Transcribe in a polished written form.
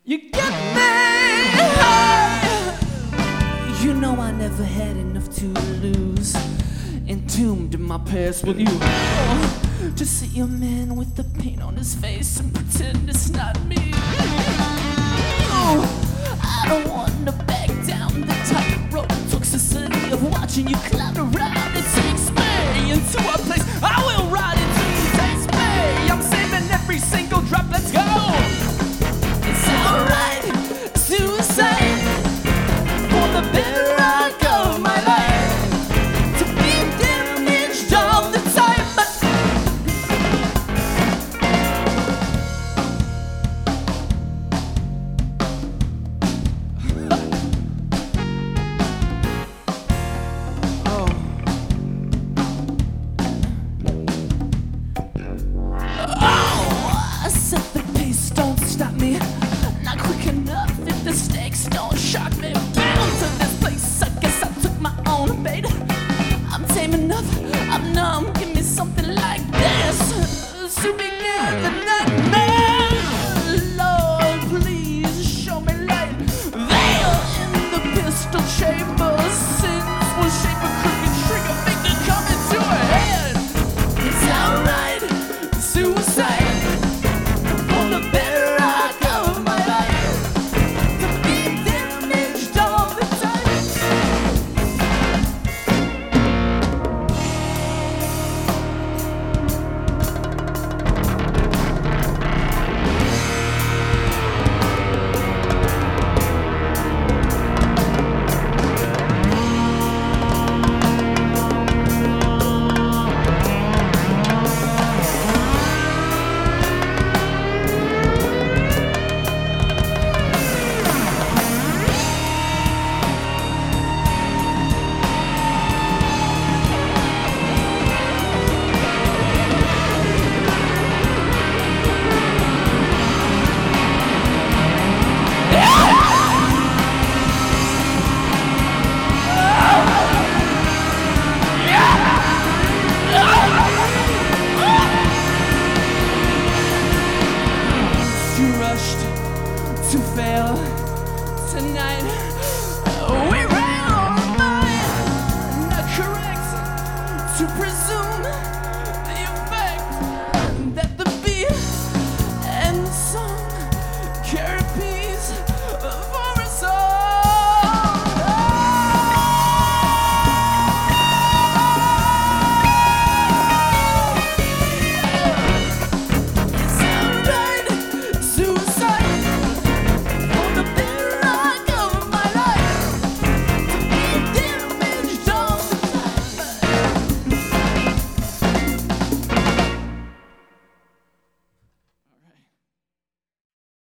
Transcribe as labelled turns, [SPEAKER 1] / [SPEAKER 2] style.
[SPEAKER 1] You get me high. You know I never had enough to lose. Entombed in my past with you. Oh, to see a man with the paint on his face and pretend it's not me. Oh, I don't wanna back down the tightrope toxicity of watching you cloud around. It takes me into a place I will ride into. Takes me. I'm saving every single drop. Let's go. It's alright. Suicide for the bedrock of my life. To be damaged all the time, but I said the pace don't stop me. Not quick enough if the stakes don't shock me. Bound to this place, I guess I took my own fate. I'm tame enough, I'm numb. Give me something like this to begin the nightmare. Lord, please show me light. Veil in the pistol chamber. Sins will shape a crooked trigger finger coming to a head. It's alright, suicide for the bedrock of my life. To be damaged all the time. You rushed to fail tonight. We